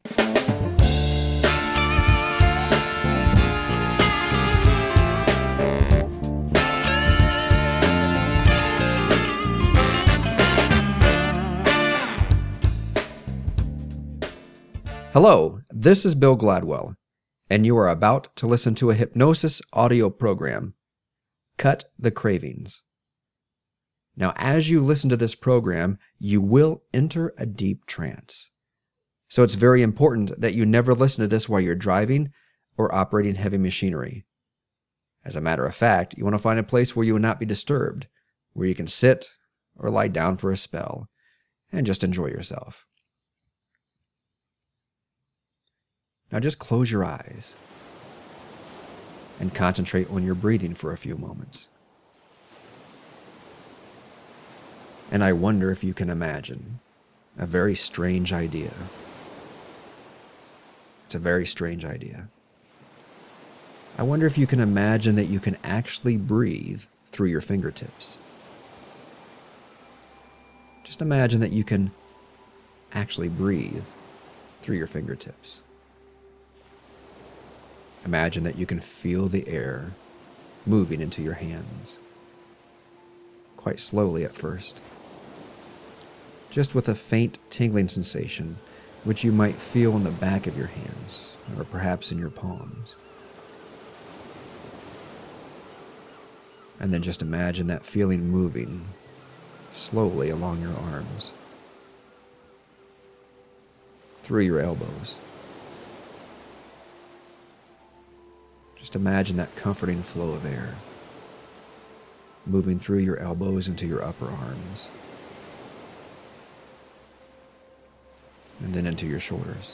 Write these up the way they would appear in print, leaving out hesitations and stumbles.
Hello, this is Bill Gladwell, and you are about to listen to a hypnosis audio program, Cut the Cravings. Now, as you listen to this program, you will enter a deep trance. So it's very important that you never listen to this while you're driving or operating heavy machinery. As a matter of fact, you want to find a place where you will not be disturbed, where you can sit or lie down for a spell and just enjoy yourself. Now just close your eyes and concentrate on your breathing for a few moments. And I wonder if you can imagine a very strange idea. It's a very strange idea. I wonder if you can imagine that you can actually breathe through your fingertips. Just imagine that you can actually breathe through your fingertips. Imagine that you can feel the air moving into your hands, quite slowly at first, just with a faint tingling sensation which you might feel in the back of your hands, or perhaps in your palms. And then just imagine that feeling moving slowly along your arms, through your elbows. Just imagine that comforting flow of air moving through your elbows into your upper arms, and then into your shoulders,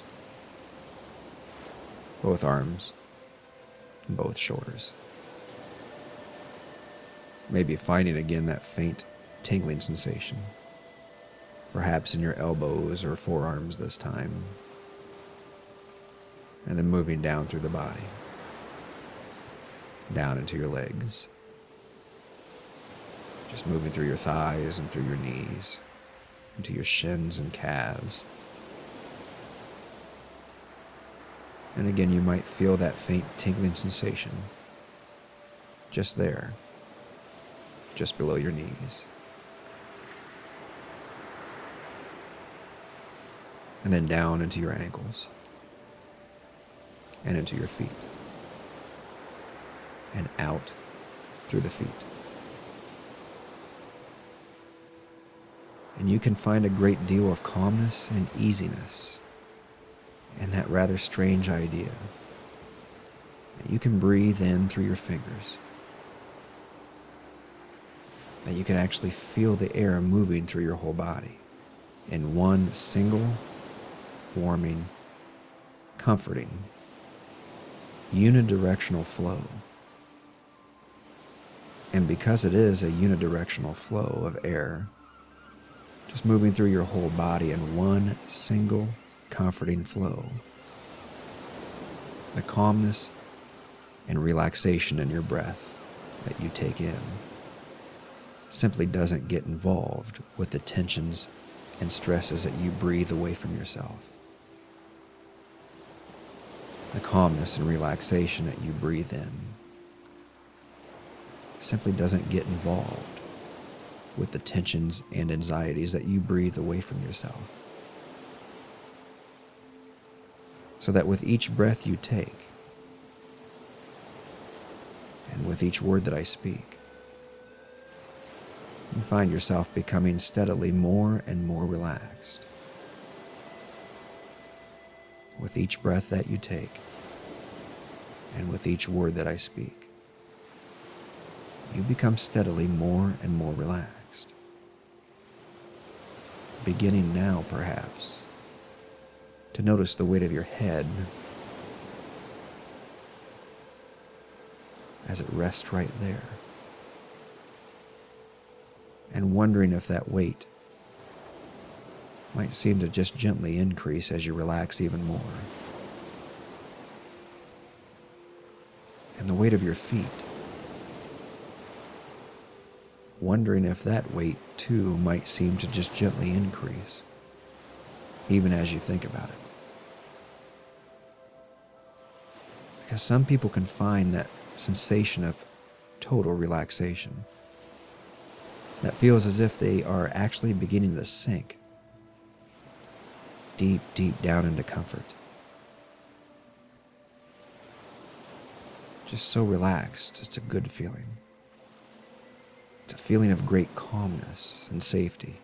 both arms and both shoulders. Maybe finding again that faint tingling sensation, perhaps in your elbows or forearms this time, and then moving down through the body, down into your legs, just moving through your thighs and through your knees, into your shins and calves. And again, you might feel that faint tingling sensation just there, just below your knees. And then down into your ankles and into your feet, and out through the feet. And you can find a great deal of calmness and easiness in that rather strange idea that you can breathe in through your fingers, that you can actually feel the air moving through your whole body in one single, warming, comforting, unidirectional flow. And because it is a unidirectional flow of air, just moving through your whole body in one single comforting flow, the calmness and relaxation in your breath that you take in simply doesn't get involved with the tensions and stresses that you breathe away from yourself. The calmness and relaxation that you breathe in simply doesn't get involved with the tensions and anxieties that you breathe away from yourself. So that with each breath you take, and with each word that I speak, you find yourself becoming steadily more and more relaxed. With each breath that you take, and with each word that I speak, you become steadily more and more relaxed. Beginning now, perhaps, to notice the weight of your head as it rests right there, and wondering if that weight might seem to just gently increase as you relax even more. And the weight of your feet, wondering if that weight too might seem to just gently increase, even as you think about it. Because some people can find that sensation of total relaxation that feels as if they are actually beginning to sink deep, deep down into comfort. Just so relaxed, it's a good feeling. It's a feeling of great calmness and safety.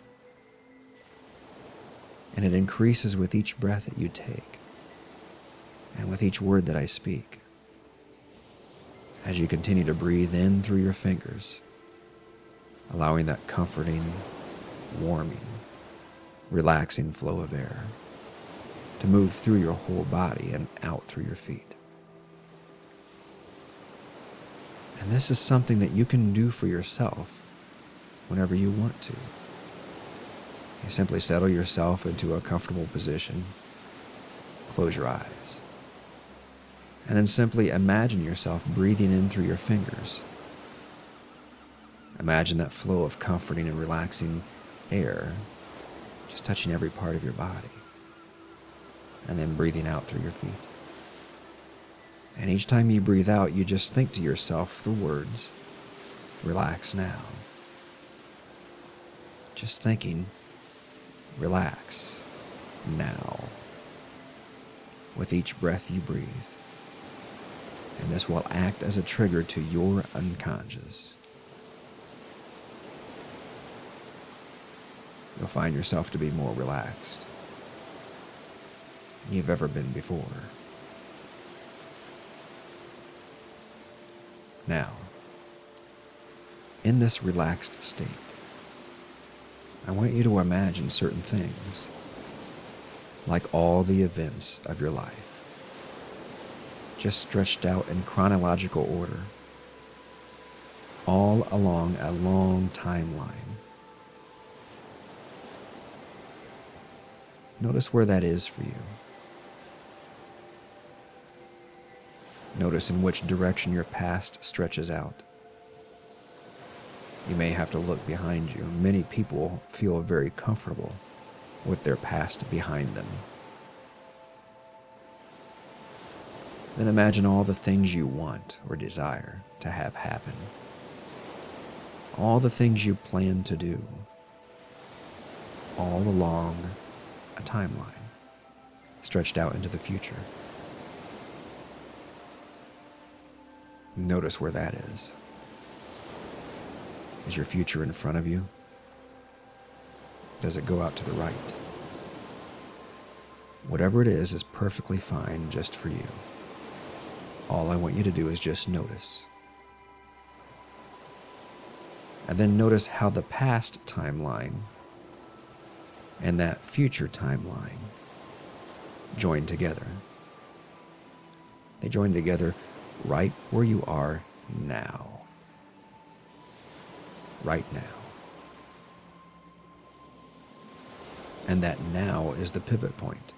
And it increases with each breath that you take and with each word that I speak. As you continue to breathe in through your fingers, allowing that comforting, warming, relaxing flow of air to move through your whole body and out through your feet. And this is something that you can do for yourself whenever you want to. You simply settle yourself into a comfortable position, close your eyes, and then simply imagine yourself breathing in through your fingers. Imagine that flow of comforting and relaxing air just touching every part of your body, and then breathing out through your feet. And each time you breathe out, you just think to yourself the words, "Relax now." Just thinking, "Relax now," with each breath you breathe. And this will act as a trigger to your unconscious. You'll find yourself to be more relaxed than you've ever been before. Now, in this relaxed state, I want you to imagine certain things, like all the events of your life, just stretched out in chronological order, all along a long timeline. Notice where that is for you. Notice in which direction your past stretches out. You may have to look behind you. Many people feel very comfortable with their past behind them. Then imagine all the things you want or desire to have happen. All the things you plan to do. All along a timeline stretched out into the future. Notice where that is. Is your future in front of you? Does it go out to the right? Whatever it is perfectly fine just for you. All I want you to do is just notice. And then notice how the past timeline and that future timeline join together. They join together right where you are now. Right now. And that now is the pivot point.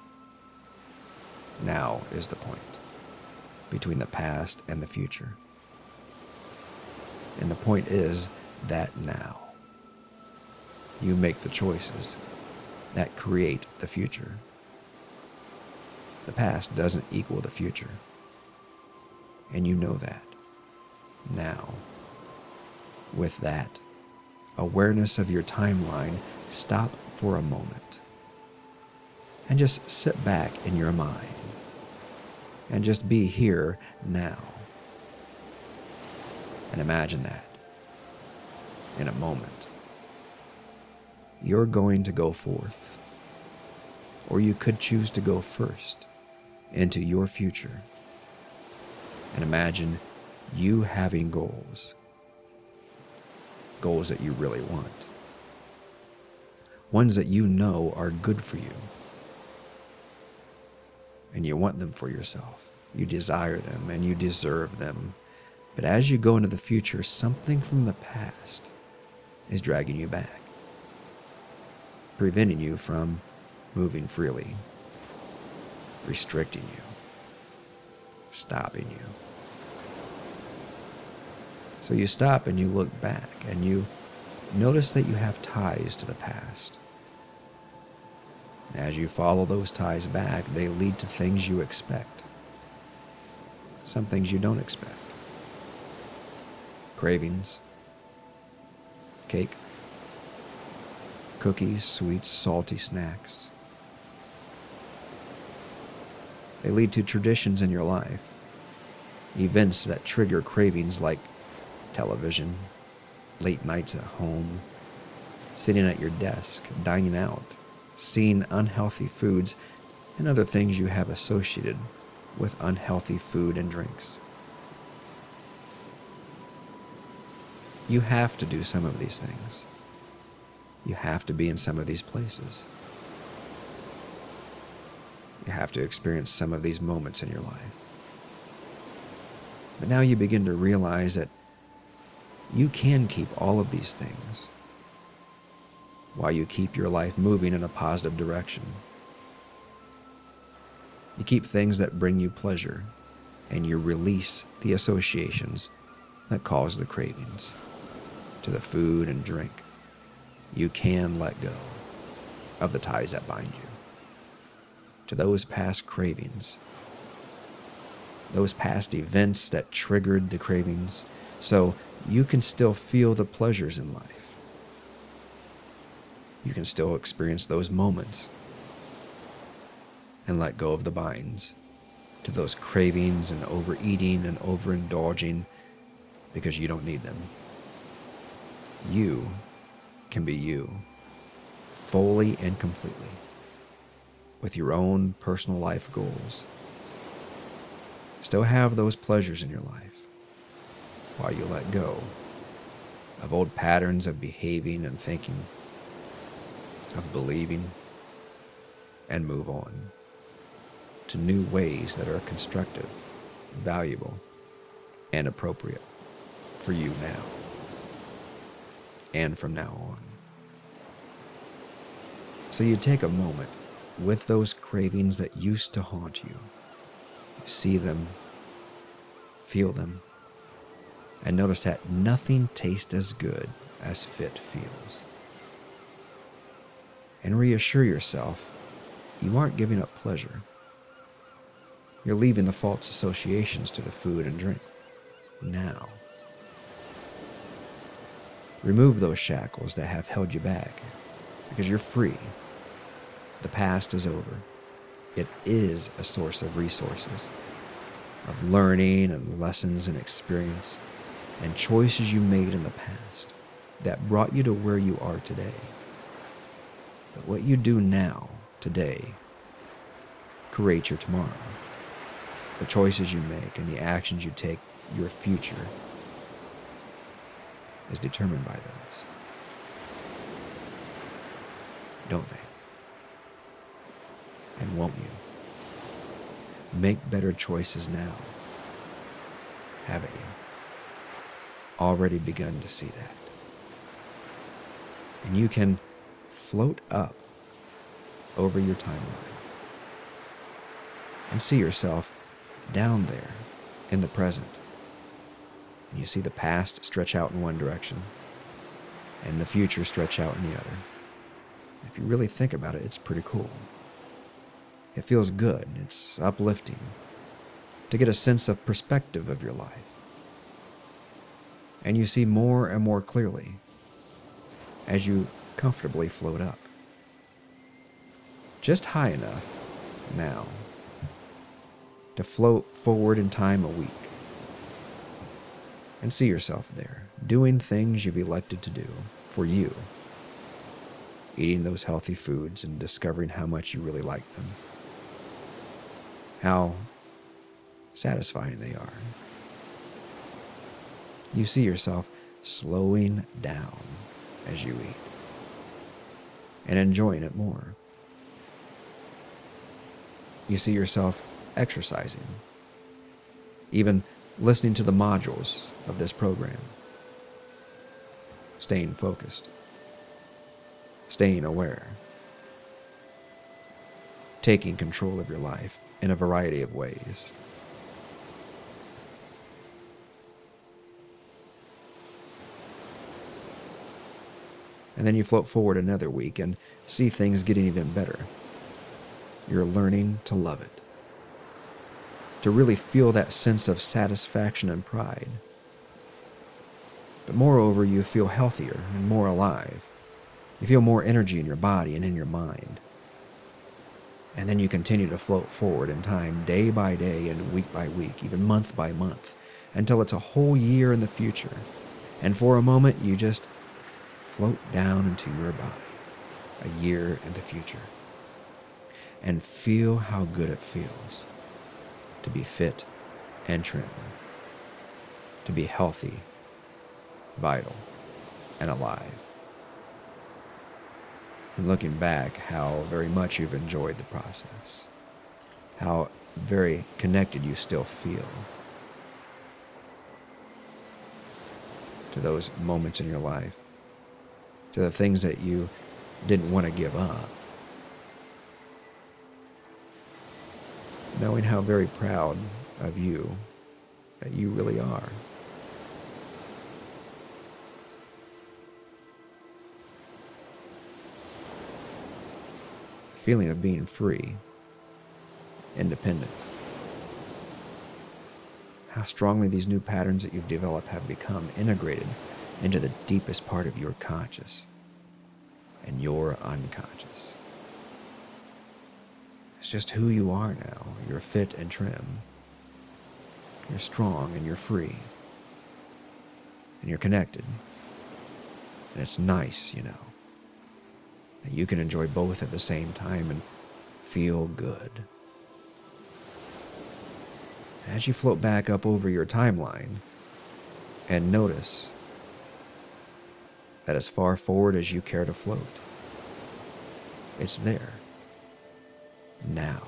Now is the point between the past and the future. And the point is that now you make the choices that create the future. The past doesn't equal the future. And you know that. Now, with that awareness of your timeline, stop for a moment and just sit back in your mind and just be here now. And imagine that in a moment you're going to go forth, or you could choose to go first into your future. And imagine you having goals that you really want, ones that you know are good for you, and you want them for yourself. You desire them and you deserve them. But as you go into the future, something from the past is dragging you back, preventing you from moving freely, restricting you, stopping you. So you stop and you look back and you notice that you have ties to the past. As you follow those ties back, they lead to things you expect. some things you don't expect. Cravings, cake, cookies, sweets, salty snacks. They lead to traditions in your life, events that trigger cravings like television, late nights at home, sitting at your desk, dining out, seeing unhealthy foods, and other things you have associated with unhealthy food and drinks. You have to do some of these things. You have to be in some of these places. You have to experience some of these moments in your life. But now you begin to realize that you can keep all of these things while you keep your life moving in a positive direction. You keep things that bring you pleasure, and you release the associations that cause the cravings to the food and drink. You can let go of the ties that bind you to those past cravings, those past events that triggered the cravings, so you can still feel the pleasures in life. You can still experience those moments and let go of the binds to those cravings and overeating and overindulging because you don't need them. You can be you fully and completely with your own personal life goals. Still have those pleasures in your life while you let go of old patterns of behaving and thinking, of believing, and move on to new ways that are constructive, valuable, and appropriate for you now and from now on. So you take a moment with those cravings that used to haunt you. You see them, feel them, and notice that nothing tastes as good as fit feels. And reassure yourself you aren't giving up pleasure. You're leaving the false associations to the food and drink now. Remove those shackles that have held you back because you're free. The past is over. It is a source of resources, of learning and lessons and experience and choices you made in the past that brought you to where you are today. But what you do now, today, creates your tomorrow. The choices you make and the actions you take, your future, is determined by those. Don't they? And won't you? Make better choices now. Haven't you already begun to see that? And you can float up over your timeline and see yourself down there in the present. And you see the past stretch out in one direction and the future stretch out in the other. If you really think about it, it's pretty cool. It feels good. It's uplifting to get a sense of perspective of your life. And you see more and more clearly as you comfortably float up. Just high enough now to float forward in time a week and see yourself there, doing things you've elected to do for you, eating those healthy foods and discovering how much you really like them, how satisfying they are. You see yourself slowing down as you eat and enjoying it more. You see yourself exercising, even listening to the modules of this program, staying focused, staying aware, taking control of your life in a variety of ways. And then you float forward another week and see things getting even better. You're learning to love it. to really feel that sense of satisfaction and pride. But moreover, you feel healthier and more alive. You feel more energy in your body and in your mind. And then you continue to float forward in time, day by day and week by week, even month by month, until it's a whole year in the future. And for a moment, you just float down into your body, a year in the future, and feel how good it feels to be fit and trim, to be healthy, vital, and alive. And looking back, how very much you've enjoyed the process, how very connected you still feel to those moments in your life, to the things that you didn't want to give up. Knowing how very proud of you that you really are. The feeling of being free, independent. How strongly these new patterns that you've developed have become integrated into the deepest part of your conscious and your unconscious. It's just who you are now. You're fit and trim. You're strong and you're free. And you're connected. And it's nice, that you can enjoy both at the same time and feel good. As you float back up over your timeline and notice that as far forward as you care to float, it's there. Now.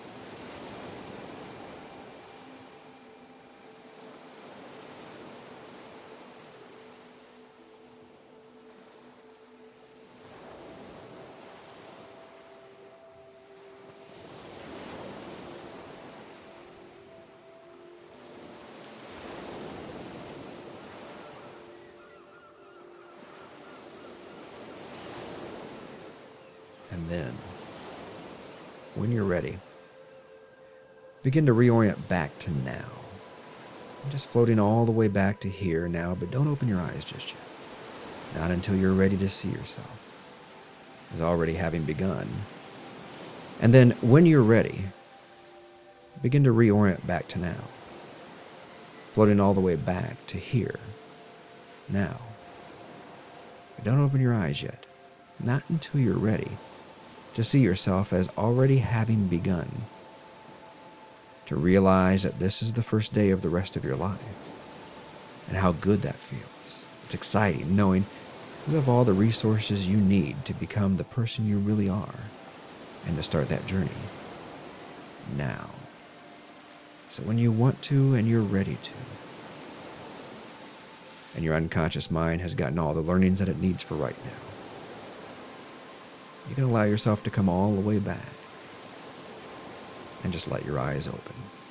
And then, when you're ready, begin to reorient back to now. Just floating all the way back to here now, but don't open your eyes just yet. Not until you're ready to see yourself as already having begun. And then, when you're ready, begin to reorient back to now. Floating all the way back to here, now. But don't open your eyes yet. Not until you're ready to see yourself as already having begun, to realize that this is the first day of the rest of your life, and how good that feels. It's exciting knowing you have all the resources you need to become the person you really are, and to start that journey now. So when you want to and you're ready to, and your unconscious mind has gotten all the learnings that it needs for right now, you can allow yourself to come all the way back and just let your eyes open.